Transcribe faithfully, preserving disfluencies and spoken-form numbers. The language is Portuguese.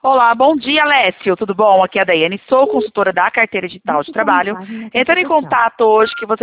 Olá, bom dia, Lécio. Tudo bom? Aqui é a Daiane, sou consultora da carteira digital de trabalho. Entrando em contato hoje que você